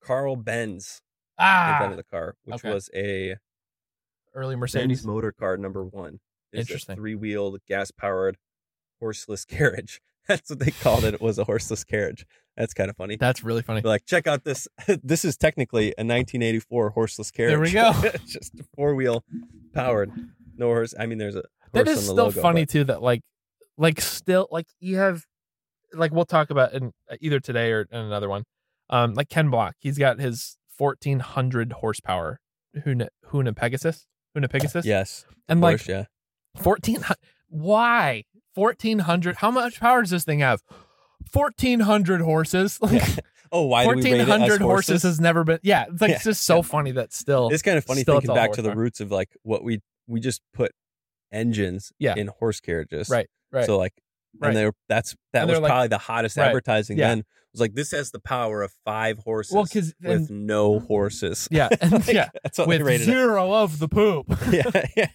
Carl Benz invented the car, which was a early Mercedes Benz motor car number 1. It's Interesting. a 3-wheeled, gas-powered, horseless carriage. That's what they called it. It was a horseless carriage. That's kind of funny. That's really funny. They're like, check out this. This is technically a 1984 horseless carriage. There we go. It's just 4-wheel powered. No horse. I mean, there's a horse that is on the still logo, funny too. That like still like you have like we'll talk about in either today or in another one. Like Ken Block, he's got his 1,400 horsepower Huna Pegasus. Yes. And of like course, yeah. 1,400. Why 1,400? How much power does this thing have? 1,400 horses. Like, Yeah. Oh, why do we rate it as 1,400 horses? horses has never been. Yeah, it's like it's just so funny that still. It's kind of funny still thinking it's all back to the horsepower. roots of like what we just put engines in horse carriages. Right. So like, Right. and that And was they're like- probably the hottest Right. advertising Yeah. then. It was like, this has the power of 5 horses Well, 'cause- with no horses. Yeah, and Like, yeah, that's what they with rated 0 of the poop. it. Yeah.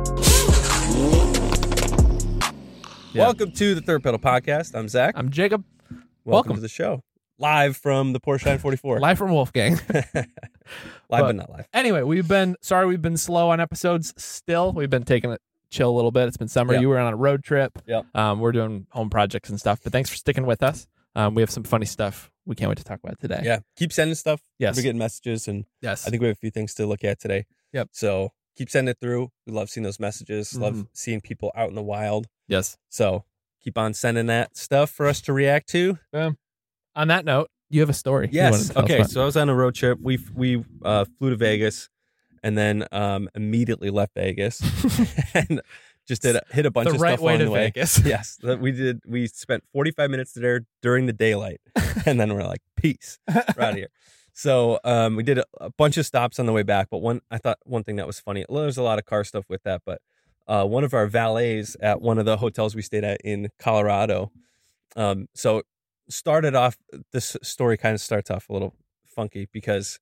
Yeah. Welcome to the Third Pedal Podcast. I'm Zach. I'm Jacob. Welcome welcome. to the show. Live from the Porsche 944. Live from Wolfgang. Live but not live. Anyway, we've been slow on episodes still. We've been taking it chill a little bit. It's been summer. Yep. You were on a road trip. Yep. We're doing home projects and stuff, but thanks for sticking with us. We have some funny stuff we can't wait to talk about today. Yeah. Keep sending stuff. Yes. We're getting messages, and Yes. I think we have a few things to look at today. Yep. So keep sending it through. We love seeing those messages. Love seeing people out in the wild. Yes. So keep on sending that stuff for us to react to. On that note, you have a story. you wanted Yes. to tell us Okay. about. So I was on a road trip. We flew to Vegas, and then immediately left Vegas, and just hit a bunch the of right stuff way along to the way. Vegas. Yes, that we did. We spent 45 minutes there during the daylight, and then we're like, peace, we're out of here. So we did a bunch of stops on the way back, but I thought one thing that was funny. Well, there's a lot of car stuff with that, but one of our valets at one of the hotels we stayed at in Colorado. So started off. This story kind of starts off a little funky because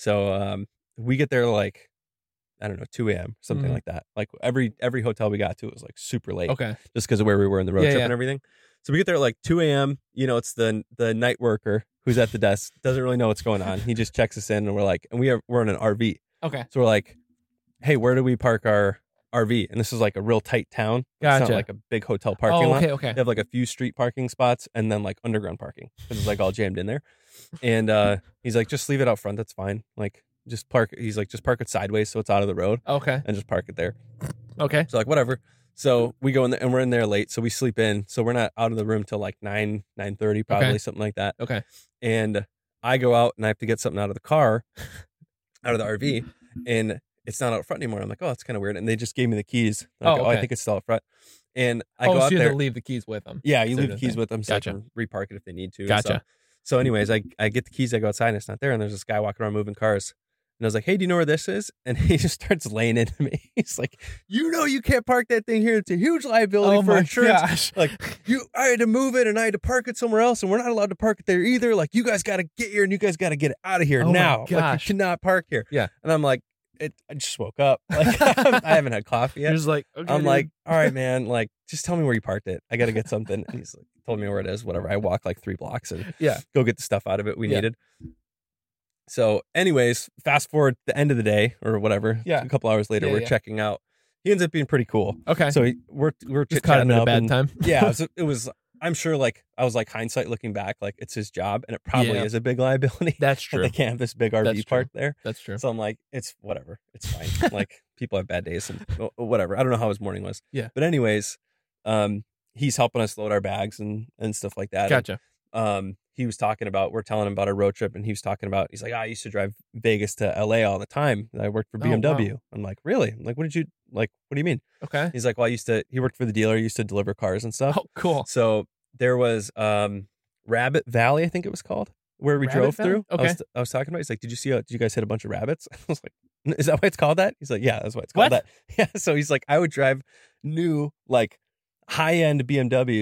we get there like, I don't know, 2 a.m. something like that. Like every hotel we got to, it was like super late. Okay. Just because of where we were in the road Yeah, trip yeah. and everything. So we get there at like 2 a.m. You know, it's the night worker who's at the desk, doesn't really know what's going on. He just checks us in, and we're like, and we're in an RV. Okay. So we're like, hey, where do we park our RV? And this is like a real tight town. It's Gotcha. not like a big hotel parking lot. Okay. They have like a few street parking spots and then like underground parking because it's like all jammed in there. And he's like, just leave it out front. That's fine. Like, just park. He's like, just park it sideways so it's out of the road Okay. and just park it there. Okay. So like, whatever. So we go in there and we're in there late. So we sleep in. So we're not out of the room till like 9:30 probably, Okay. something like that. Okay. And I go out and I have to get something out of the car, out of the RV, and it's not out front anymore. I'm like, oh, that's kind of weird. And they just gave me the keys. I'm like, Oh, I okay. think it's still out front. And I go so out you there. have to leave the keys with them. Yeah, you Sort leave of the keys thing. with them so Gotcha. I can repark it if they need to. and Gotcha. stuff. So anyways, I get the keys. I go outside and it's not there. And there's this guy walking around moving cars. And I was like, hey, do you know where this is? And he just starts laying into me. He's like, you can't park that thing here. It's a huge liability Oh for my insurance. gosh. Like, I had to move it and I had to park it somewhere else and we're not allowed to park it there either. Like, you guys got to get here and you guys got to get it out of here Oh my now. Like, gosh. you cannot park here. Yeah. And I'm like, I just woke up. Like, I haven't had coffee yet. You're just like, okay, I'm dude. like, all right, man, like, just tell me where you parked it. I got to get something. And he's like, told me where it is, whatever. I walked like 3 blocks and Yeah. go get the stuff out of it we Yeah. needed. So anyways, fast forward the end of the day or whatever. Yeah. A couple hours later, Yeah, we're yeah. checking out. He ends up being pretty cool. Okay. So we're just caught him chit-chatting at a up bad and- time. Yeah, it was, I'm sure like, I was like hindsight looking back, like it's his job and it probably Yeah. is a big liability. That's that true. They can't have this big RV That's park there. That's true. So I'm like, it's whatever. It's fine. Like people have bad days and whatever. I don't know how his morning was. Yeah. But anyways, he's helping us load our bags and stuff like that. Gotcha. He was talking about, we're telling him about our road trip and he was talking about, he's like, I used to drive Vegas to LA all the time. I worked for Oh, wow. BMW. I'm like, really? I'm like, what do you mean? Okay. He's like, well, he worked for the dealer. He used to deliver cars and stuff. Oh, cool. So there was Rabbit Valley, I think it was called, where we Rabbit drove Valley? through. Okay. I was talking about. He's like, did you guys hit a bunch of rabbits? I was like, is that why it's called that? He's like, yeah, that's why it's called What? that. Yeah. So he's like, I would drive new like high end BMWs. Yeah.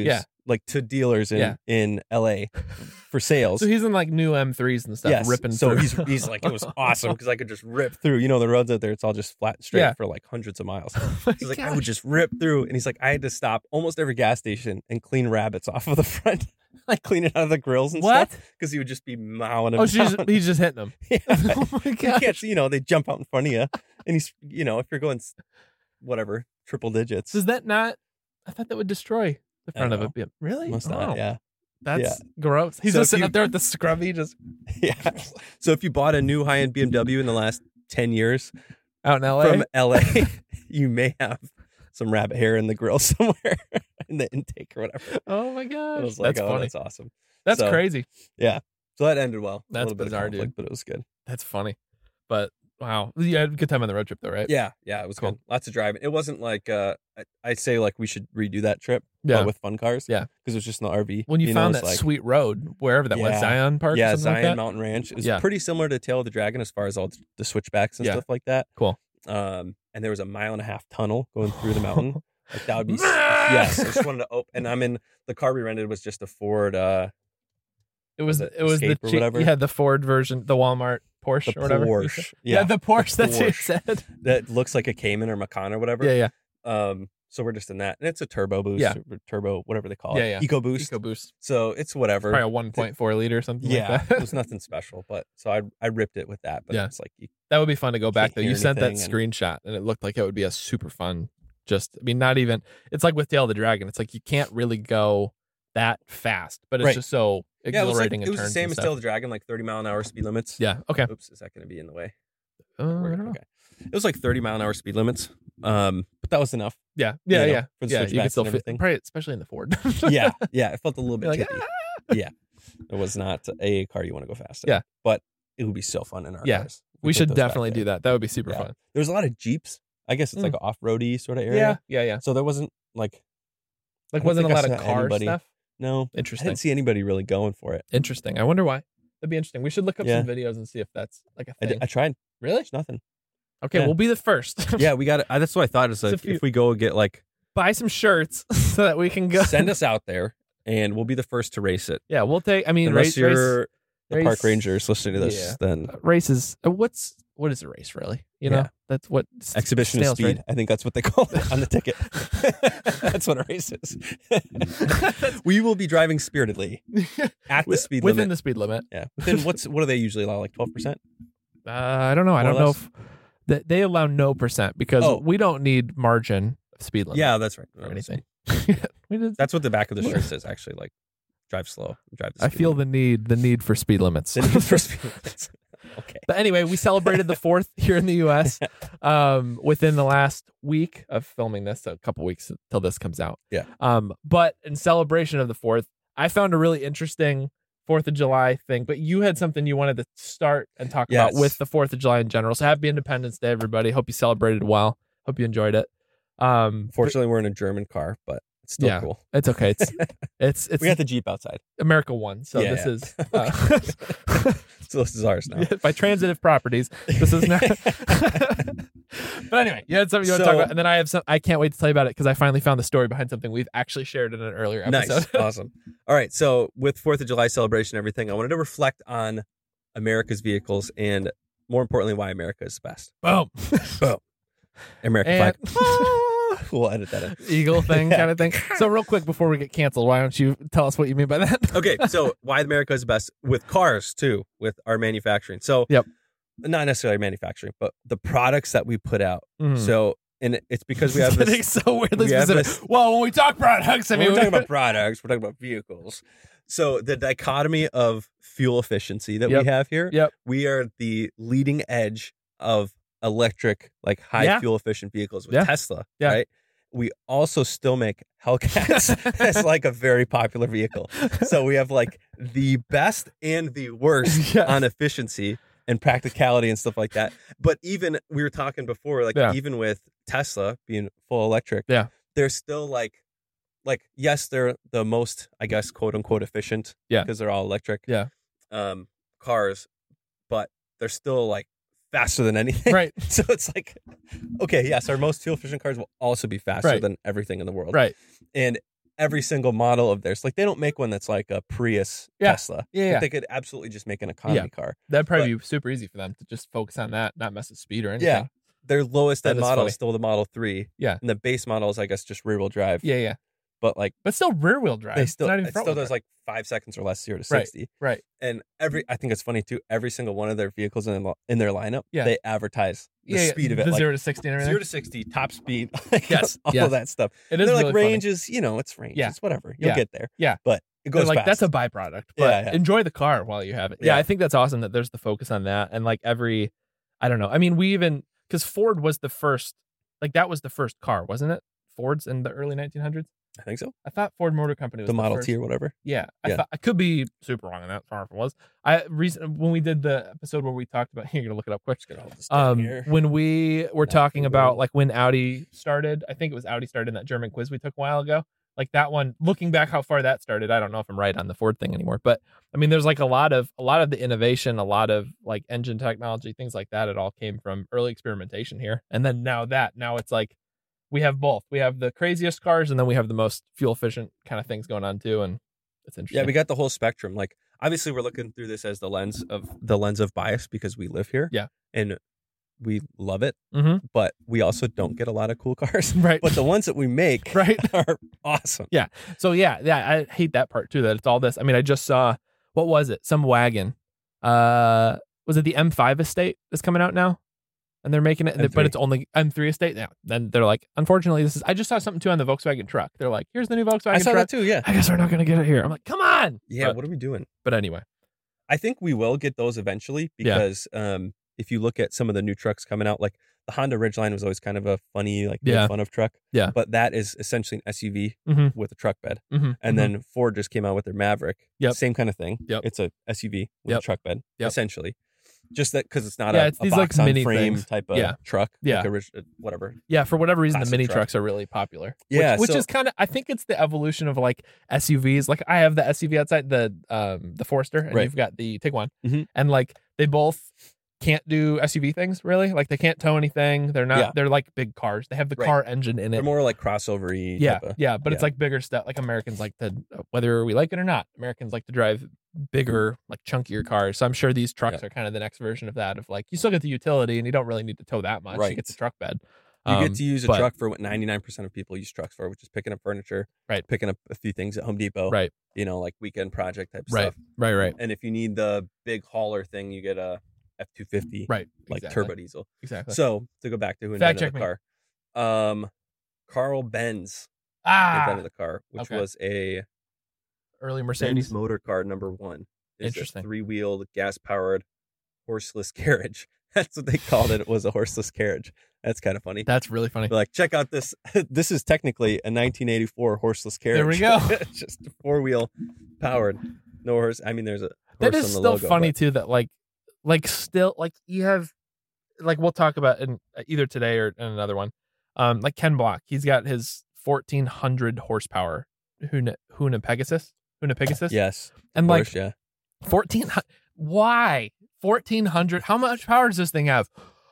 like to dealers in LA for sales. So he's in like new M3s and stuff, Yes. ripping So through. he's like, it was awesome because I could just rip through. You know, the roads out there, it's all just flat and straight Yeah. for like hundreds of miles. Oh my He's like, I gosh. would just rip through. And he's like, I had to stop almost every gas station and clean rabbits off of the front. Like clean it out of the grills and What? stuff. Because he would just be mowing them Oh, down. he's just hitting them. Yeah. Oh my You god. can't, you know, they jump out in front of you. And he's, you know, if you're going whatever, triple digits. Does that not? I thought that would destroy the I front don't of it. Really? Must Oh, not, yeah. That's gross. He's So just if sitting you- up there with the scrubby, just Yeah. So if you bought a new high-end BMW in the last 10 years out in LA. from LA, you may have some rabbit hair in the grill somewhere in the intake or whatever. Oh my I gosh, was like, that's oh, funny. that's awesome. That's So- crazy. So that ended well. That's a little bit bizarre, of conflict, dude. but it was good. That's funny. But wow, you had a good time on the road trip though, right? Yeah, it was Cool. good. Lots of driving. It wasn't like I say like we should redo that trip, Yeah. but with fun cars. Yeah. because it was just in the RV. When you know, found it's that like, sweet road, wherever that was, Yeah. Zion Park. yeah, or something Zion like that? Mountain Ranch. It was Yeah. pretty similar to Tail of the Dragon as far as all the switchbacks and Yeah. stuff like that. Cool. And there was a 1.5-mile tunnel going through the mountain. Like that would be yes. I just wanted to open, and I'm in the car we rented was just a Ford. It was the the Escape or whatever? You had the Ford version, the Walmart Porsche The or whatever. you said? Porsche. Yeah, Yeah. the Porsche. That's what you Porsche. said. that looks like a Cayman or Macan or whatever. Yeah, yeah. So we're just in that, and it's a turbo boost, Yeah. or turbo, whatever they call Yeah, it, yeah. EcoBoost. EcoBoost. So it's whatever. Probably a 1.4 liter or something Yeah, like that. it was nothing special, but so I ripped it with that. But Yeah. it's like That would be fun to go back Can't though. hear You sent that anything screenshot and it looked like it would be a super fun. Not even. It's like with Tail of the Dragon. It's like you can't really go that fast, but it's Right. just so yeah, it was like, exhilarating. it in was the turns same and as stuff. Tail of the Dragon, like 30-mile-an-hour speed limits. Yeah. Okay. Oops, is that going to be in the way? I don't know. Okay. It was like 30-mile-an-hour speed limits. But that was enough. Yeah. You Yeah. know, yeah. for the Yeah. You switchbacks can still and fit, everything. probably, especially in the Ford. Yeah, it felt a little bit You're like, tippy. Yeah, it was not a car you want to go fast in. Yeah. but it would be so fun in our Yeah. cars. We put should those back definitely there. do that. That would be super Yeah. fun. There was a lot of Jeeps. I guess it's like an off-roady sort of area. Yeah. So there wasn't like Like don't wasn't a think I lot of saw car anybody- stuff. no. I Interesting. didn't see anybody really going for it. Interesting. I wonder why. That'd be interesting. We should look up Yeah. some videos and see if that's like a I, thing. I tried. Really? There's nothing. Okay, Yeah. we'll be the first. Yeah, we got it. That's what I thought. Is So like if you- if we go get like Buy some shirts so that we can go. send us out there, and we'll be the first to race it. Yeah, we'll take. I mean, Unless you're the race- park rangers listening to this, Yeah. then races. What is a race really? You know, Yeah. that's what exhibition of snails, speed. right? I think that's what they call it on the ticket. That's what a race is. We will be driving spiritedly at the speed within limit. the speed limit. Yeah. Within what do they usually allow? Like 12%? I don't know. I More or don't know less? if they allow no percent because Oh. we don't need margin of speed limit. Yeah, that's right. or anything. We just- That's what the back of the shirt says. Actually, like drive slow. Drive. The I speed feel limit. the need for speed limits. The need for speed limits. Okay. But anyway, we celebrated the 4th here in the U.S. Within the last week of filming this, so a couple weeks till this comes out. Yeah. But in celebration of the 4th, I found a really interesting 4th of July thing. But you had something you wanted to start and talk about Yes. with the 4th of July in general. So happy Independence Day, everybody. Hope you celebrated well. Hope you enjoyed it. Fortunately, we're in a German car, but it's still Yeah. cool. It's okay. It's We got the Jeep outside, America One. So Yeah. this is so this is ours now. by transitive properties. This is not. But anyway, you had something you want to talk So- about, and then I have some. I can't wait to tell you about it because I finally found the story behind something we've actually shared in an earlier episode. Nice, awesome. All right, so with 4th of July celebration, and everything, I wanted to reflect on America's vehicles and, more importantly, why America is the best. Boom. American And flag. We'll edit that in. eagle thing Yeah. kind of thing. So real quick before we get canceled, why don't you tell us what you mean by that? Okay, so why America is the best with cars too, with our manufacturing. So, Yep. not necessarily manufacturing, but the products that we put out. Mhm. So, and it's because we have It's this. so weirdly we have specific. this- Well, when we talk products, I When mean, we're talking about products, we're talking about vehicles. So the dichotomy of fuel efficiency that Yep. we have here, Yep. we are the leading edge of electric, like high Yeah. fuel efficient vehicles with Yeah. Tesla, Yeah. right? We also still make Hellcats as like a very popular vehicle. So we have like the best and the worst Yes. on efficiency and practicality and stuff like that. But even we were talking before, like Yeah. even with Tesla being full electric, Yeah. they're still like yes, they're the most, I guess, quote unquote efficient, Yeah. because they're all electric, Yeah. cars, but they're still like faster than anything, Right. So it's like, okay, yes, our most fuel efficient cars will also be faster Right. than everything in the world, Right. And every single model of theirs. Like they don't make one that's like a Prius Tesla. Yeah, Like, they could absolutely just make an economy car. That'd probably be super easy for them to just focus on that, not mess with speed or anything. Yeah. Their lowest end That is model funny. is still the Model 3. Yeah. And the base model is, I guess, just rear wheel drive. Yeah. But like But still rear wheel drive. they still, not even it front still wheel does drive. like 5 seconds or less 0 to Right. 60. Right. And I think it's funny too, every single one of their vehicles in their lineup, Yeah. they advertise the speed of it. The like 0 to 60 and everything. 0 to 60, top speed, like, Yes, all yes. of that stuff. It is They're really like funny. range is, it's range. Yeah. It's whatever. You'll Yeah. get there. Yeah. But it They're goes like, fast. that's a byproduct, but Yeah. enjoy the car while you have it. Yeah. I think that's awesome that there's the focus on that. And like I don't know. I mean, because Ford was the first, like that was the first car, wasn't it? Ford's in the early 1900s. I think so. I thought Ford Motor Company was The Model first. T or whatever. Yeah, Yeah. I could be super wrong on that. Sorry if it was. When we did the episode where we talked about, you're gonna look it up quick. Just gonna hold this down here. When we were Not talking for about real. like when Audi started, I think it was Audi started in that German quiz we took a while ago. Like that one, looking back how far that started, I don't know if I'm right on the Ford thing anymore. But I mean, there's like a lot of the innovation, a lot of like engine technology, things like that. It all came from early experimentation here, and then now it's like we have both. We have the craziest cars, and then we have the most fuel efficient kind of things going on too, and it's interesting. Yeah, we got the whole spectrum. Like obviously we're looking through this as the lens of bias because we live here. Yeah. And we love it, Mm-hmm. but we also don't get a lot of cool cars. Right. But the ones that we make Right. are awesome. So yeah, I hate that part too. That it's all this. I mean, I just saw, what was it? Some wagon. Was it the M5 Estate that's coming out now? And they're making it, M3. but it's only M3 Estate now. Then they're like, unfortunately, I just saw something too on the Volkswagen truck. They're like, here's the new Volkswagen I saw truck. that too, yeah. I guess we're not going to get it here. I'm like, come on. Yeah, But, what are we doing? but anyway. I think we will get those eventually Yeah. because if you look at some of the new trucks coming out, like the Honda Ridgeline was always kind of a funny, like made Yeah. fun of truck. Yeah. But that is essentially an SUV Mhm. with a truck bed. Mhm. And then Ford just came out with their Maverick. Yep. Same kind of thing. Yep. It's a SUV with Yep. a truck bed, Yep. essentially. Just that because it's not Yeah, a it's these, like, box on mini frame things. type of Yeah. truck. Yeah. Like whatever. Yeah, for whatever reason, the Classic mini truck. trucks are really popular. Yeah, which so- is kind of, I think it's the evolution of like SUVs. Like I have the SUV outside, the Forester, and Right. you've got the Tiguan, Mhm. and like they both can't do SUV things really. Like they can't tow anything. They're not. Yeah. They're like big cars. They have the Right. car engine in They're it. more like crossover-y. Yeah, type of- yeah, but it's yeah. like bigger stuff. Like Americans like to, whether we like it or not, Americans like to drive bigger, like chunkier cars. So I'm sure these trucks Yeah. are kind of the next version of that. Of like you still get the utility and you don't really need to tow that much. You Right. get the truck bed. You get to use a but- truck for what 99% of people use trucks for, which is picking up furniture, Right. picking up a few things at Home Depot, Right, like weekend project type right, stuff. right, And if you need the big hauler thing, you get a F-250, right. like exactly. turbo diesel. Exactly. So to go back to who Fact invented the check car, Carl Benz invented the car, which okay. was a Early Benz Mercedes. motor car number 1. It's Interesting. a 3-wheeled, gas-powered, horseless carriage. That's what they called it. It was a horseless carriage. That's kind of funny. That's really funny. They're like, check out this. This is technically a 1984 horseless carriage. There we go. It's just a 4-wheel powered. No horse. I mean, there's a horse That is on the still logo, funny but- too. That like still like you have, like we'll talk about in either today or in another one. Like Ken Block, he's got his 1,400 horsepower Huna Pegasus. Yes. And Of like course, yeah. 1,400. Why 1,400? How much power does this thing have?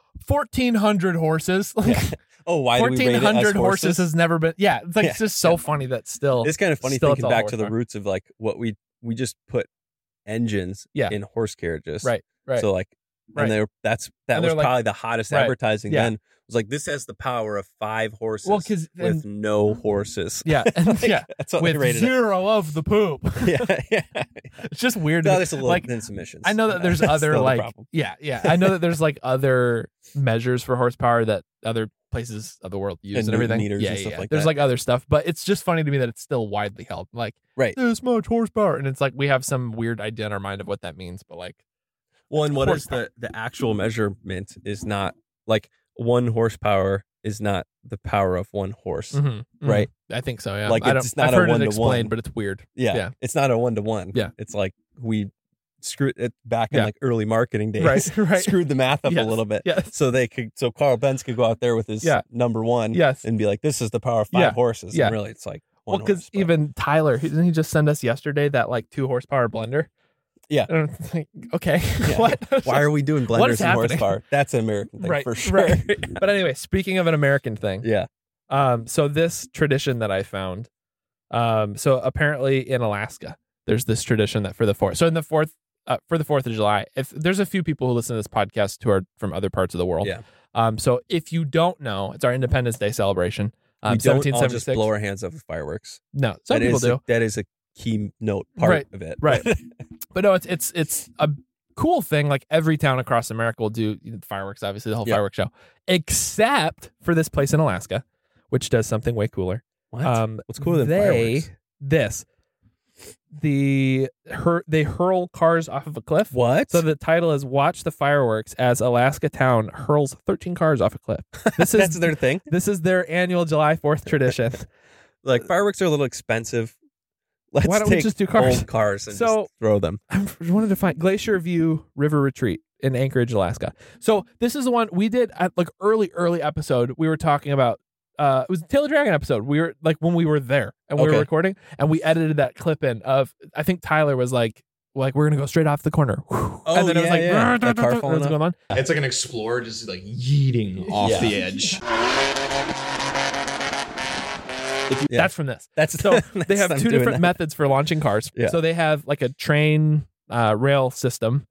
1,400 horses. Like Yeah. Oh, why do we rate it as 1,400 horses horses? has never been. Yeah, it's like Yeah. it's just so funny that still. It's kind of funny still it's thinking all back to the horsepower. roots of like what we just put engines Yeah. in horse carriages. Right. So like, Right. and that And was they're like- probably the hottest Right. advertising Yeah. then. It was like, this has the power of 5 horses Well, because with no horses. yeah, and Like, yeah, That's what they with rated it. 0 of the poop. Yeah. It's just weird. No, to me. there's a little like than submissions. I know that there's That's other still the like problem. yeah. I know that there's like other measures for horsepower that other places of the world use And and everything. Newton meters Yeah, and stuff like There's that. like other stuff, but it's just funny to me that it's still widely held. Like Right. this much horsepower, and it's like we have some weird idea in our mind of what that means, but like Well, and what is horsepower. the actual measurement is not like 1 horsepower is not the power of 1 horse. Right. I think so. Yeah, Like, I don't, it's not I've a heard it 1-to-1. explained, but it's weird. Yeah. Yeah. It's not a 1-to-1. Yeah. It's like we screwed it back in Yeah. like early marketing days. Right. Screwed the math up Yes. a little bit. Yes. So Carl Benz could go out there with his Yeah. number 1 Yes. and be like, this is the power of 5 Yeah. horses. Yeah. And really it's like 1 Well, because horse, but- even Tyler, didn't he just send us yesterday that like 2 horsepower blender? Yeah. And I'm like, okay. Yeah. What? Why are we doing What is blenders and happening? horsepower? That's an American thing right for sure. Right. But anyway, speaking of an American thing, Yeah. so this tradition that I found, So apparently in Alaska, there's this tradition that for the 4th. So in the 4th, for the 4th of July, if there's a few people who listen to this podcast who are from other parts of the world. Yeah. So if you don't know, it's our Independence Day celebration. We don't all 1776. just blow our hands off with fireworks. No, some people do. That is a keynote part of it. Right. But no, it's a cool thing. Like every town across America will do fireworks, obviously the whole fireworks show, except for this place in Alaska, which does something way cooler. What? What's cooler than fireworks? They hurl cars off of a cliff. What? So the title is "Watch the Fireworks as Alaska Town Hurls 13 Cars Off a Cliff." This is That's their thing. This is their annual July 4th tradition. Like fireworks are a little expensive. Why don't we just do cars? Old cars and just throw them. I wanted to find Glacier View River Retreat in Anchorage, Alaska. So this is the one we did at like early episode. We were talking about. It was the Tail of the Dragon episode. We were like when we were there and we were recording, and we edited that clip in of. I think Tyler was like we're gonna go straight off the corner. And then it was like that car falling going on. It's like an explorer just like yeeting off the edge. That's from this. So they have two different methods for launching cars. Yeah. So they have like a train rail system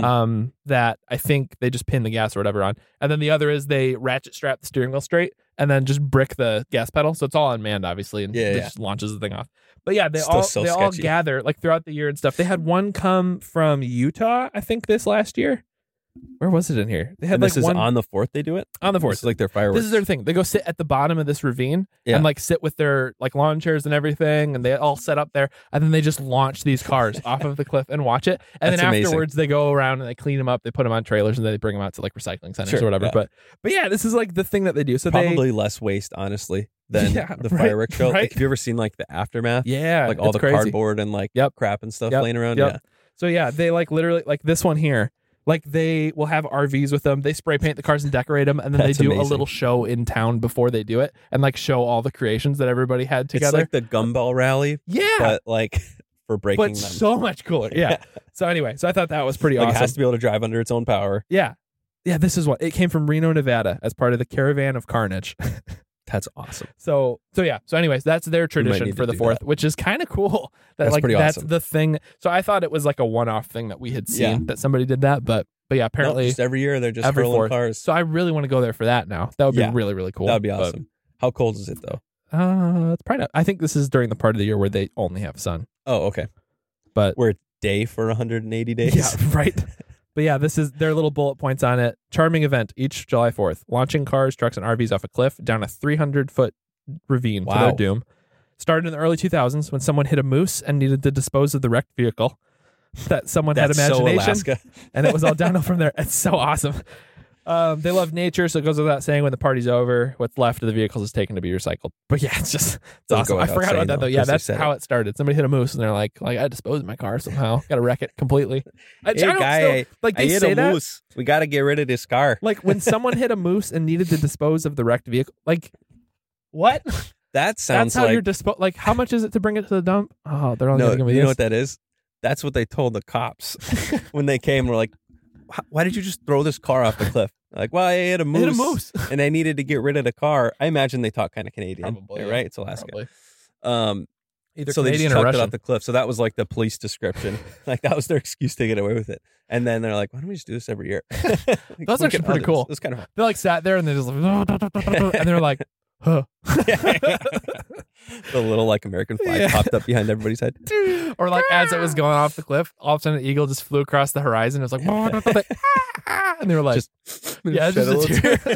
that I think they just pin the gas or whatever on. And then the other is they ratchet strap the steering wheel straight and then just brick the gas pedal. So it's all unmanned, obviously, and it just launches the thing off. But yeah, they all gather like throughout the year and stuff. They had one come from Utah, I think, this last year. Where was it in here? They had and like this one is on the 4th. They do it on the 4th. This is like their fireworks. This is their thing. They go sit at the bottom of this ravine and like sit with their like lawn chairs and everything, and they all set up there, and then they just launch these cars off of the cliff and watch it. And then afterwards, they go around and they clean them up. They put them on trailers and then they bring them out to like recycling centers or whatever. Yeah. But yeah, this is like the thing that they do. So probably less waste, honestly, than the fireworks show. Like, have you ever seen like the aftermath? Yeah, like all the crazy. Cardboard and like crap and stuff laying around. Yeah. So yeah, they like literally like this one here. Like they will have RVs with them. They spray paint the cars and decorate them, and then they do a little show in town before they do it, and like show all the creations that everybody had together. It's like the Gumball Rally, but like for breaking them. So much cooler. Yeah. So anyway, I thought that was pretty awesome. It has to be able to drive under its own power. Yeah. This is what it came from Reno, Nevada, as part of the Caravan of Carnage. That's awesome. So anyways, that's their tradition for the 4th, which is kind of cool. That's pretty awesome. That's the thing. So I thought it was like a one-off thing that we had seen that somebody did that, but yeah, apparently just every year they're just hurling cars. So I really want to go there for that now. That would be really, really cool. That would be awesome. How cold is it though? It's probably not. I think this is during the part of the year where they only have sun. Oh, okay. But we're day for 180 days. Yeah, right. But yeah, this is their little bullet points on it. Charming event each July 4th. Launching cars, trucks, and RVs off a cliff down a 300-foot ravine to their doom. Started in the early 2000s when someone hit a moose and needed to dispose of the wrecked vehicle. That someone had imagination. So Alaska. And it was all downhill from there. It's so awesome. They love nature, so it goes without saying when the party's over, what's left of the vehicles is taken to be recycled. But yeah, it's awesome. I forgot about that though. Yeah, that's how it started. Somebody hit a moose and they're like I disposed of my car somehow. Got to wreck it completely. Hey guy, I hit a moose. We got to get rid of this car. Like when someone hit a moose and needed to dispose of the wrecked vehicle. Like what? That sounds that's how you're like how much is it to bring it to the dump? Oh, they're only going to give me this. You know what that is? That's what they told the cops when they came. We're like, why did you just throw this car off the cliff? Like, well, I hit a moose, and I needed to get rid of the car. I imagine they talk kind of Canadian, probably, right? It's Alaska. Either so Canadian they just or chucked Russian. it off the cliff. So that was like the police description. Like that was their excuse to get away with it. And then they're like, why don't we just do this every year? Like, that's actually pretty cool. It was kind of fun. They like sat there and they just like, and they're like, huh. The little like American flag popped up behind everybody's head. Or like as it was going off the cliff, all of a sudden an eagle just flew across the horizon. It was like, and they were like, just a tear.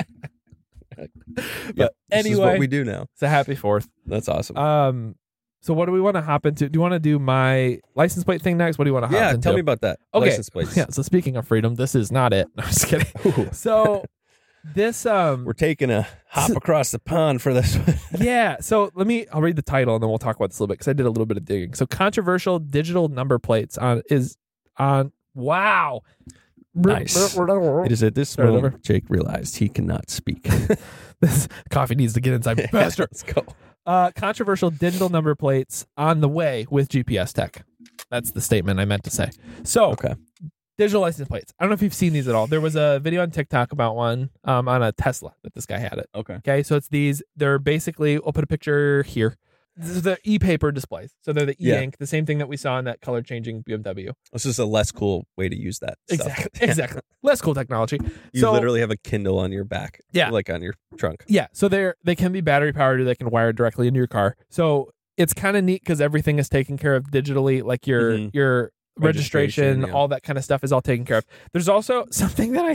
But anyway, this is what we do now. It's a happy 4th. That's awesome. So what do we want to hop into? Do you want to do my license plate thing next? What do you want to hop into? Yeah, tell me about that. Okay. License plates. Yeah. So speaking of freedom, this is not it. No, I'm just kidding. Ooh. So this we're taking a hop across the pond for this one. Yeah. So I'll read the title and then we'll talk about this a little bit because I did a little bit of digging. So controversial digital number plates is on. Wow. Nice. It is at this moment Jake realized he cannot speak. This coffee needs to get inside faster. Let's go. Controversial digital number plates on the way with GPS tech. That's the statement I meant to say. So, digital license plates. I don't know if you've seen these at all. There was a video on TikTok about one on a Tesla that this guy had it. Okay. Okay. So it's these. They're basically. I'll put a picture here. the e-paper displays. So they're the Yeah. e-ink, the same thing that we saw in that color changing BMW. It's just a less cool way to use that stuff. Exactly. Less cool technology. You So- literally have a Kindle on your back. Yeah. Like on your trunk. Yeah, so they can be battery powered or they can wire directly into your car. So it's kind of neat because everything is taken care of digitally, like your Mhm. your registration, Registration, yeah. all that kind of stuff is all taken care of. There's also something that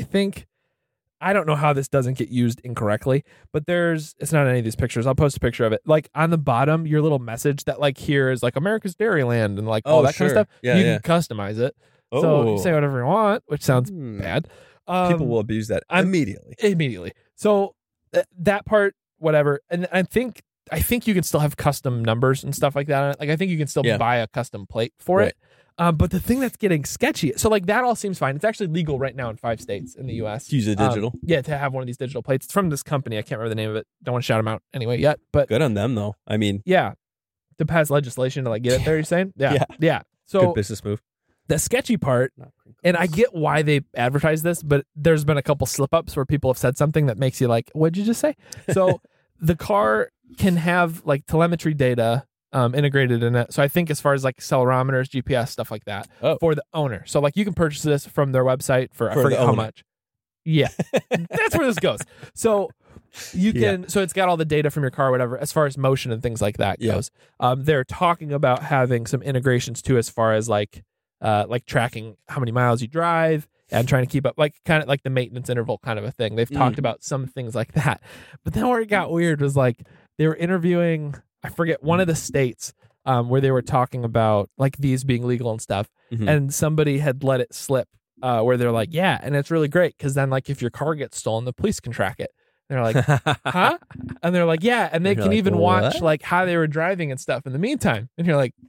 I don't know how this doesn't get used incorrectly, but it's not any of these pictures. I'll post a picture of it. Like on the bottom, your little message that like here is like America's Dairyland and like all Oh, that kind of sure. stuff. Yeah, you yeah. can customize it. So Oh. you say whatever you want, which sounds Hmm. bad. People will abuse that I'm- immediately. Immediately. So that part, whatever. And I think you can still have custom numbers and stuff like that on it. Like I think you can still Yeah. buy a custom plate for Right. it. But the thing that's getting sketchy, so like that all seems fine. It's actually legal right now in 5 states in the U.S. To use a digital. Yeah, to have one of these digital plates. It's from this company. I can't remember the name of it. Don't want to shout them out anyway yet. But Good on them though. I mean, yeah, to pass legislation to like get it there. You're saying? Yeah, Yeah. yeah. So good business move. the sketchy part, and I get why they advertise this, but there's been a couple slip ups where people have said something that makes you like, what'd you just say? So the car can have like telemetry data integrated in it. So I think as far as like accelerometers, GPS, stuff like that Oh. for the owner. So like you can purchase this from their website I For forget the how owner. much. Yeah, that's where this goes. So you can, so it's got all the data from your car, or whatever, as far as motion and things like that Yeah. goes. They're talking about having some integrations too, as far as like tracking how many miles you drive and trying to keep up, like kind of like the maintenance interval kind of a thing. They've talked about some things like that. But then where it got weird was like they were interviewing, I forget, one of the states where they were talking about like these being legal and stuff. Mhm. And somebody had let it slip where they're like, yeah, and it's really great because then like if your car gets stolen, the police can track it. And they're like, huh? And they're like, yeah, and they You're can like, even watch what? like how they were driving and stuff in the meantime. And you're like,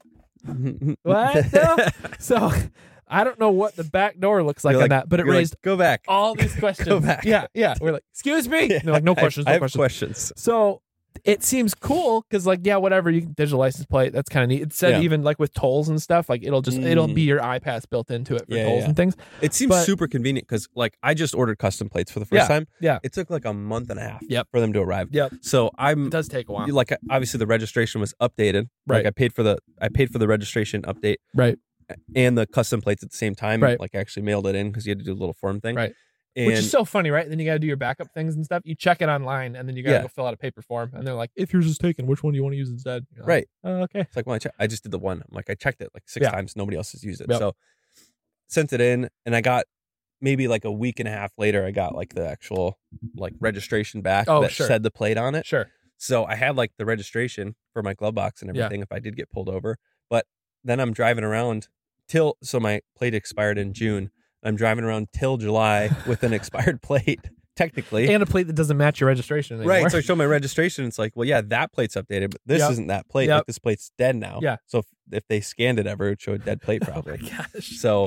what? No? So I don't know what the back door looks like You're on that, but it you're like, raised go back. all these questions. back. Yeah, yeah. We're like, excuse me. And they're like, no questions, I no have questions. questions. So it seems cool because like, yeah, whatever, you can digital license plate. That's kind of neat. It said Yeah. even like with tolls and stuff, like it'll be your iPass built into it for Yeah, tolls yeah. and things. It seems But- super convenient because like I just ordered custom plates for the first Yeah, time. yeah. It took like a month and a half Yep. for them to arrive. Yep. So It I'm does take a while. like obviously the registration was updated. Right. Like I paid for the registration update Right. and the custom plates at the same time. Right. Like I actually mailed it in because you had to do a little form thing. Right. And Which is so funny, right? Then you got to do your backup things and stuff. You check it online and then you got to Yeah. go fill out a paper form. And they're like, if yours is taken, which one do you want to use instead? You're like, right. oh, okay. It's like, well, I just did the one. I'm like, I checked it like 6 Yeah. times. Nobody else has used it. Yep. So sent it in and I got maybe like a week and a half later, I got like the actual like registration back Oh, that sure. said the plate on it. Sure. So I had like the registration for my glove box and Yeah. everything if I did get pulled over. But then I'm driving around so my plate expired in June. I'm driving around till July with an expired plate, technically. And a plate that doesn't match your registration anymore. Right. So I show my registration. It's like, well, yeah, that plate's updated, but this Yep. isn't that plate. Yep. Like this plate's dead now. Yeah. So if they scanned it ever, it would show a dead plate Oh my probably. gosh. So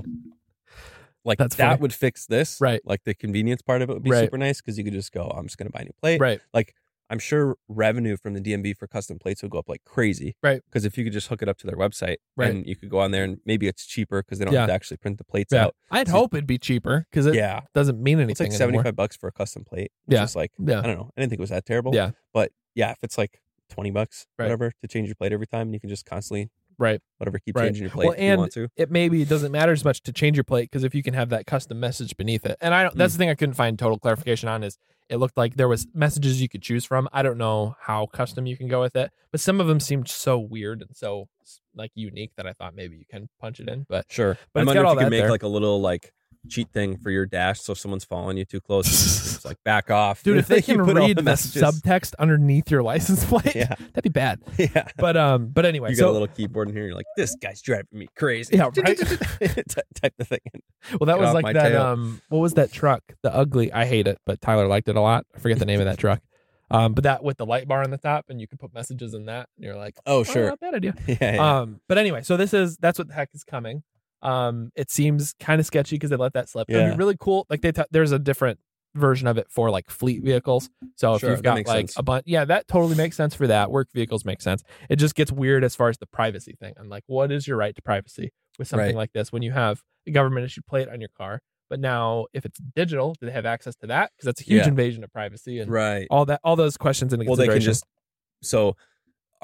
like That's that funny. would fix this. Right. Like the convenience part of it would be Right. super nice because you could just go, I'm just going to buy a new plate. Right. Like I'm sure revenue from the DMV for custom plates would go up like crazy. Right. Because if you could just hook it up to their website Right. and you could go on there and maybe it's cheaper because they don't Yeah. have to actually print the plates Yeah. out. I'd So- hope it'd be cheaper because it Yeah. doesn't mean anything It's like anymore. $75 for a custom plate. It's Yeah. just like, Yeah. I don't know. I didn't think it was that terrible. Yeah. But yeah, if it's like $20, Right. whatever, to change your plate every time and you can just constantly, Right. whatever, keep Right. changing your plate Well, if you and want to. it maybe doesn't matter as much to change your plate because if you can have that custom message beneath it. And I don't, that's the thing I couldn't find total clarification on is it looked like there was messages you could choose from. I don't know how custom you can go with it, but some of them seemed so weird and so like unique that I thought maybe you can punch it in. But Sure. But I it's wonder got if all you could that make there. like a little like cheat thing for your dash so if someone's following you too close, it's like back off. dude, if they You can put all read the messages. subtext underneath your license plate, Yeah. that'd be bad. Yeah. But anyway, You got a little keyboard in here. You're like, this guy's driving me crazy. Yeah, right. Type the thing in. well, that Get was off like my that. tail. What was that truck? The ugly. I hate it, but Tyler liked it a lot. I forget the name of that truck. But that with the light bar on the top, and you could put messages in that, and you're like, Oh, oh, sure. not bad idea. Yeah. But anyway, so that's what the heck is coming. It seems kind of sketchy because they let that slip. It'd Yeah. be really cool. Like there's a different version of it for like fleet vehicles. So if Sure, you've that got makes like sense. a bunch, yeah, that totally makes sense for that. Work vehicles make sense. It just gets weird as far as the privacy thing. I'm like, what is your right to privacy with something Right. like this when you have a government issued plate on your car? But now, if it's digital, do they have access to that? Because that's a huge Yeah. invasion of privacy and Right. all those questions into Well, they consideration. can just. So,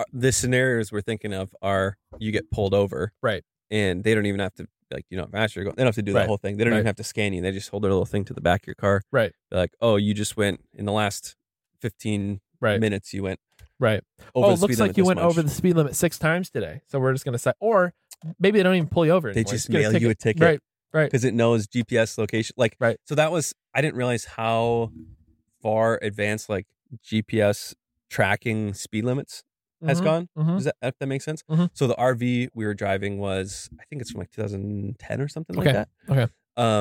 the scenarios we're thinking of are you get pulled over, Right. and they don't even have to like faster. They don't have to do Right. that whole thing. They don't Right. even have to scan you. They just hold their little thing to the back of your car. Right. They're like, oh, you just went in the last 15 Right. minutes. You went Right. over the it speed looks limit like you this went much. over the speed limit 6 times today. So we're just going to say, or maybe they don't even pull you over They anymore. just get mail you a ticket. Right. Right. because it knows GPS location. Like, Right. So that was, I didn't realize how far advanced like GPS tracking speed limits has gone. Mhm. Does that, if that makes sense? Mhm. So the RV we were driving was, I think it's from like 2010 or something Okay. like that. Okay.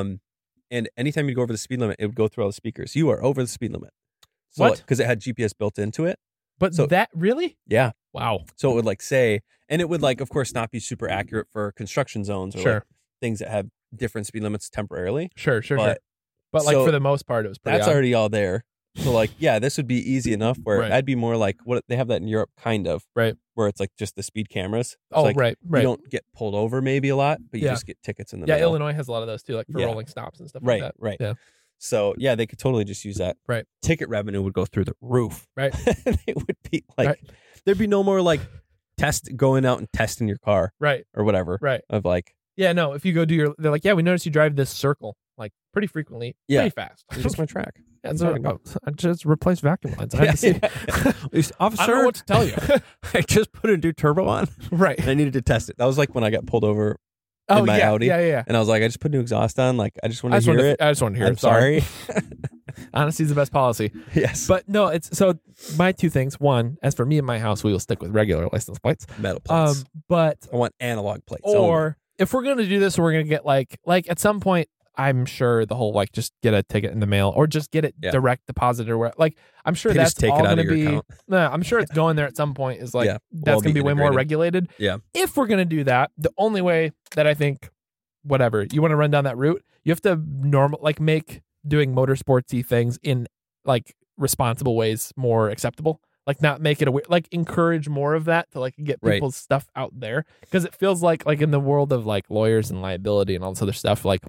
And anytime you go over the speed limit, it would go through all the speakers. You are over the speed limit. So, What? Because it had GPS built into it. But So- that really? Yeah. Wow. So it would like say, and it would like, of course, not be super accurate for construction zones or Sure. like things that have different speed limits temporarily. Sure. Sure. But But like so for the most part, it was pretty that's odd. already all there. So like, yeah, this would be easy enough where Right. I'd be more like what they have that in Europe, kind of, Right. where it's like just the speed cameras. It's Oh, like, right. Right. You don't get pulled over maybe a lot, but you Yeah. just get tickets in the Yeah. mail. Illinois has a lot of those too, like for Yeah. rolling stops and stuff Right, like that. right. Yeah. So yeah, they could totally just use that. Right. Ticket revenue would go through the roof. Right. It would be like Right. there'd be no more like going out and testing your car Right. or whatever. Right. Of like, Yeah. No, if you go do they're like, yeah, we noticed you drive this circle like pretty frequently, Yeah. pretty fast. it's just my track. Yeah, What so, are you talking I just replace vacuum lines. I, had to see- Officer, I don't know what to tell you. I just put a new turbo on. Right. And I needed to test it. That was like when I got pulled over Oh, my yeah, Audi. Yeah. and I was like, I just put new exhaust on. Like, I just want I to just hear want it. to. I just want to hear I'm it. Sorry. sorry. Honesty is the best policy. Yes. But no, it's so my two things. One, as for me and my house, we will stick with regular license plates. Metal plates. But I want analog plates. or if we're gonna do this, we're gonna get like at some point. I'm sure the whole like just get a ticket in the mail or just get it Yeah. direct deposited or where like I'm sure They that's just take all it out gonna of your be. account. No, I'm sure it's going there at some point. Is like Yeah. that's Will gonna be way more integrated. regulated. Yeah. If we're gonna do that, the only way that I think, whatever you want to run down that route, you have to make doing motorsportsy things in like responsible ways more acceptable. Like not make it a like encourage more of that to like get Right. people's stuff out there because it feels like in the world of like lawyers and liability and all this other stuff like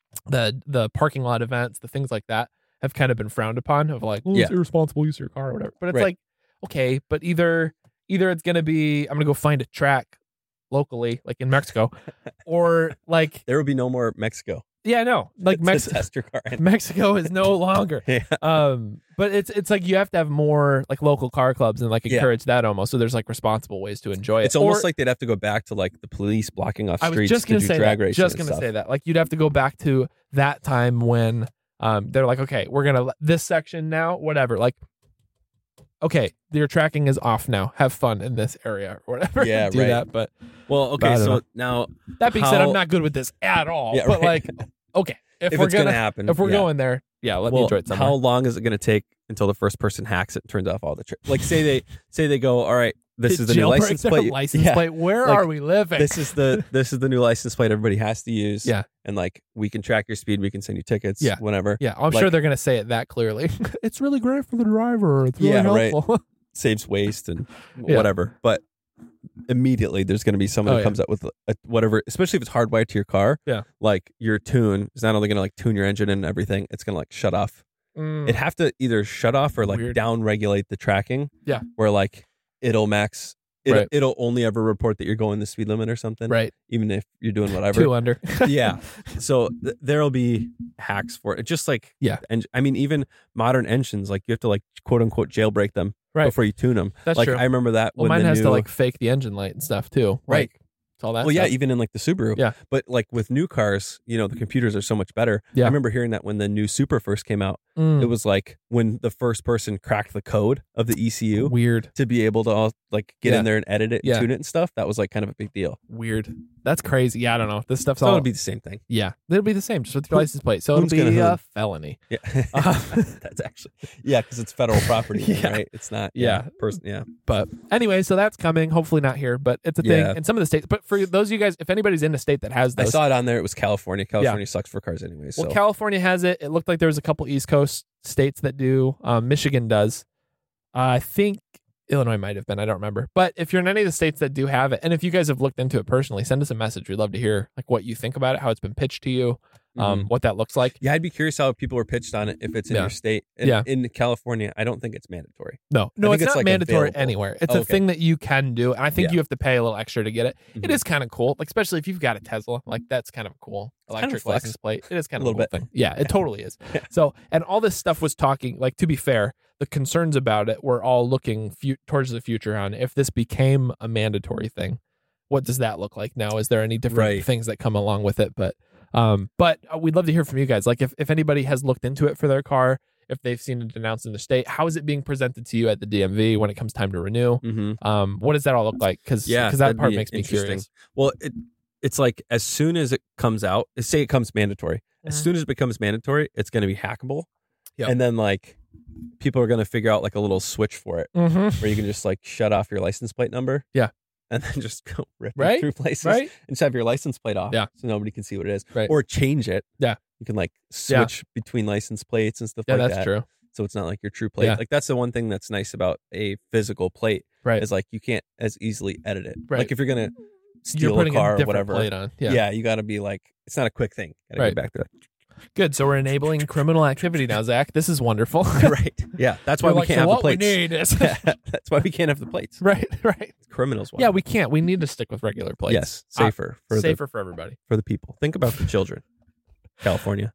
the parking lot events, the things like that have kind of been frowned upon of like, well, it's irresponsible use of your car or whatever. But it's Right. like, okay, but either it's gonna be I'm gonna go find a track locally, like in Mexico, or like There will be no more Mexico. yeah, no, like to test your car. in. Mexico is no longer. Yeah. But it's like you have to have more like local car clubs and like Yeah. encourage that almost. So there's like responsible ways to enjoy it. It's almost Or- like they'd have to go back to like the police blocking off I was streets just to gonna do say drag that. racing. Just and gonna stuff. say that. Like you'd have to go back to that time when they're like, okay, we're gonna this section now, whatever. Like, okay, your tracking is off now. Have fun in this area or whatever. Yeah, do right. that. But Well, I okay, don't so know. now that being said, How- I'm not good with this at all. Yeah, but right. like, okay, if if we're it's gonna gonna happen, if we're yeah. going there, yeah, let me enjoy it somewhere. How long is it going to take until the first person hacks it and turns off all the like say they go, all right, this is the new Jailbreak license their plate. License Yeah. plate. Where Like, are we living? This is the new license plate everybody has to use. Yeah. And like we can track your speed, we can send you tickets, Yeah. whenever. Yeah, I'm Like- sure they're going to say it that clearly. It's really great for the driver. It's really Yeah, right. helpful. Saves waste and Yeah. whatever. But immediately there's going to be someone Oh, who yeah. comes up with whatever, especially if it's hardwired to your car. Yeah. Like your tune is not only going to like tune your engine and everything, it's going to like shut off. Mm, It'd have to either shut off or like Weird. down regulate the tracking. Yeah. Where like it'll Right. it'll only ever report that you're going the speed limit or something. right. Even if you're doing whatever. 2 under. Yeah. So there'll be hacks for it. Just like Yeah. And I mean, even modern engines, like you have to like quote unquote jailbreak them Right. before you tune them. That's like true. I remember that Well, when mine the has new, to like fake the engine light and stuff too. Right. Like, it's all that well, yeah, stuff. even in like the Subaru. Yeah. But like with new cars, the computers are so much better. Yeah. I remember hearing that when the new Supra first came out, Mm, it was like when the first person cracked the code of the ECU weird. to be able to all like get Yeah. in there and edit it and Yeah. tune it and stuff. That was like kind of a big deal. Weird. That's crazy. Yeah, I don't know. This stuff's So all it'll be the same thing. yeah. It'll be the same, just with your license plate. So it'll who's be gonna a hoon? felony. Yeah. Uh, That's actually because it's federal property, then, Yeah. right? It's not Yeah. person. Yeah. But anyway, so that's coming. Hopefully not here, but it's a Yeah. thing in some of the states. But for those of you guys, if anybody's in a state that has I those, saw it on there. It was California. California sucks for cars anyway. So well, California has it. It looked like there was a couple East Coast states that do. Michigan does. I think Illinois might have been. I don't remember. But if you're in any of the states that do have it, and if you guys have looked into it personally, send us a message. We'd love to hear like what you think about it, how it's been pitched to you. what that looks like. Yeah, I'd be curious how people were pitched on it if it's in your state. In California, I don't think it's mandatory. No, it's not like mandatory available. anywhere. It's a thing that you can do, and I think you have to pay a little extra to get it. Mm-hmm. It is kind of cool, like especially if you've got a Tesla. Like that's kind of a cool electric flex. license plate. It is kind of a little cool bit. thing. Yeah, it totally is. So, and all this stuff was talking. Like to be fair, the concerns about it were all looking towards the future on if this became a mandatory thing. What does that look like now? Is there any different things that come along with it? But we'd love to hear from you guys. Like if anybody has looked into it for their car, if they've seen it announced in the state, how is it being presented to you at the DMV when it comes time to renew? What does that all look like? Because that part makes me curious. Well, it's like as soon as it comes out, say it comes mandatory. As soon as it becomes mandatory, it's going to be hackable. Yep. And then like people are going to figure out like a little switch for it where you can just like shut off your license plate number. Yeah. And then just go rip it through places and just have your license plate off so nobody can see what it is. Right. Or change it. Yeah. You can like switch between license plates and stuff like that. Yeah, that's true. So it's not like your true plate. Yeah. Like that's the one thing that's nice about a physical plate is like you can't as easily edit it. Right. Like if you're going to steal a car or whatever. Plate on. Yeah, you got to be like, it's not a quick thing. Got to go back to it. Good. So we're enabling criminal activity now, Zach. This is wonderful. Right. Yeah. That's why we can't have the plates. We need is that's why we can't have the plates. Right. Criminals want. Yeah, we can't. We need to stick with regular plates. Yes. Safer. For everybody. For the people. Think about the children. California.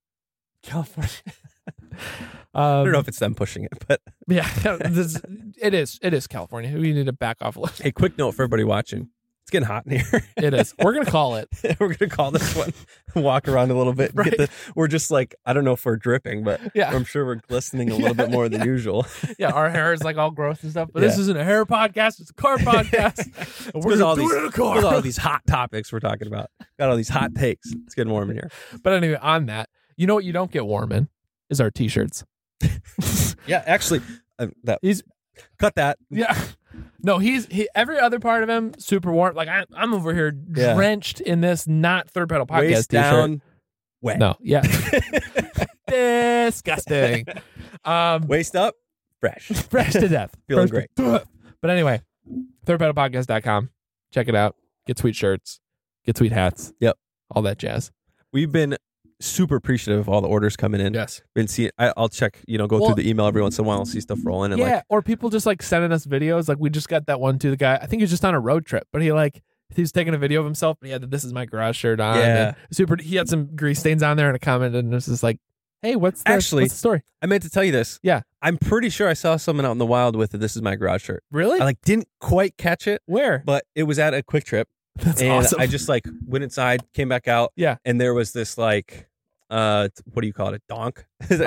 I don't know if it's them pushing it, but yeah, it is California. We need to back off a little. Hey, quick note for everybody watching. It's getting hot in here. It is. We're going to call it. We're going to call this one. Walk around a little bit. We're just like, I don't know if we're dripping, but I'm sure we're glistening a little bit more than usual. Yeah, our hair is like all gross and stuff, but this isn't a hair podcast. It's a car podcast. We're going to do it in a car. With all these hot topics we're talking about. Got all these hot takes. It's getting warm in here. But anyway, on that, you know what you don't get warm in is our T-shirts. Yeah, actually, cut that. Yeah. No, he every other part of him super warm. Like I'm over here drenched in this not Third Pedal Podcast Waist T-shirt. Down, wet. No, yeah, disgusting. Waist up, fresh to death, feeling great. But anyway, thirdpedalpodcast.com. Check it out. Get sweet shirts. Get sweet hats. Yep, all that jazz. We've been super appreciative of all the orders coming in. Yes. Been seeing. I'll check. Go through the email every once in a while. I'll see stuff rolling. And or people just like sending us videos. Like we just got that one to the guy. I think he was just on a road trip, but he's taking a video of himself. And he had the "This Is My Garage" shirt on. Yeah. And he had some grease stains on there and a comment, and it was just like, "Hey, what's the story?" I meant to tell you this. Yeah. I'm pretty sure I saw someone out in the wild with a "This Is My Garage" shirt. Really? I didn't quite catch it. Where? But it was at a Quick Trip. That's and awesome. I just went inside, came back out. Yeah. And there was this what do you call it? A donk?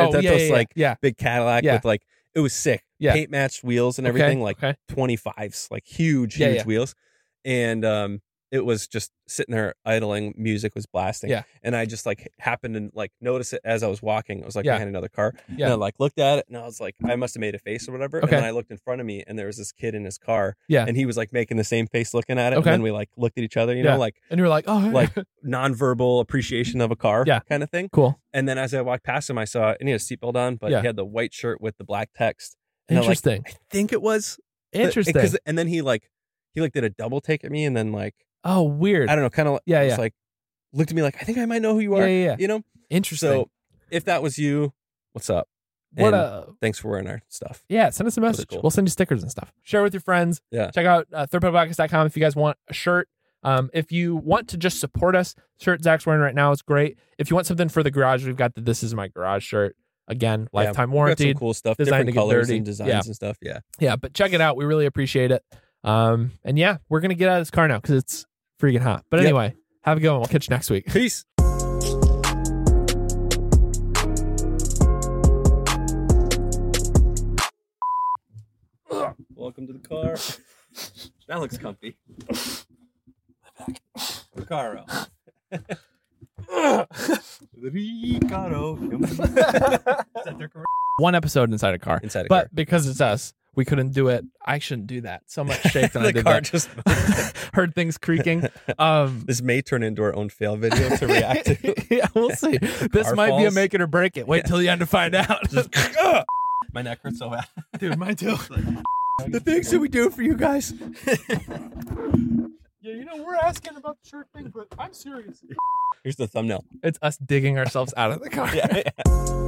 Big Cadillac with it was sick. Yeah. Paint matched wheels and everything, 25s, huge wheels. And it was just sitting there idling, music was blasting. Yeah. And I just happened to notice it as I was walking. It was behind another car. Yeah. And I looked at it and I was like, I must have made a face or whatever. Okay. And then I looked in front of me and there was this kid in his car. Yeah. And he was making the same face looking at it. Okay. And then we looked at each other, you know, and you were like, oh, nonverbal appreciation of a car kind of thing. Cool. And then as I walked past him, I saw and he had a seatbelt on, but he had the white shirt with the black text. And interesting. I think it was interesting. And then he did a double take at me and then oh, weird. I don't know, kind of looked at me like, I think I might know who you are. Yeah. You know? Interesting. So if that was you, what's up? Thanks for wearing our stuff. Yeah, send us a message. Cool. We'll send you stickers and stuff. Share with your friends. Yeah. Check out thirdpedalpodcast.com if you guys want a shirt. If you want to just support us, the shirt Zach's wearing right now is great. If you want something for the garage, we've got the "This Is My Garage" shirt. Again, lifetime warranty. Some cool stuff, designed different to get colors dirty. and designs and stuff. Yeah. Yeah, but check it out. We really appreciate it. And yeah, we're going to get out of this car now because it's freaking hot. But anyway, have a good one. We'll catch you next week. Peace. Welcome to the car. That looks comfy. Recaro. One episode inside a car. But because it's us, we couldn't do it. I shouldn't do that. So much shake when I did car that. Just heard things creaking. This may turn into our own fail video to react to. Yeah, we'll see. This might be a make it or break it. Wait till the end to find out. My neck hurts so bad. Dude, mine too. The things that we do for you guys. Yeah, you know what? we're asking about the shark thing, but I'm serious. Here's the thumbnail. It's us digging ourselves out of the car. Yeah.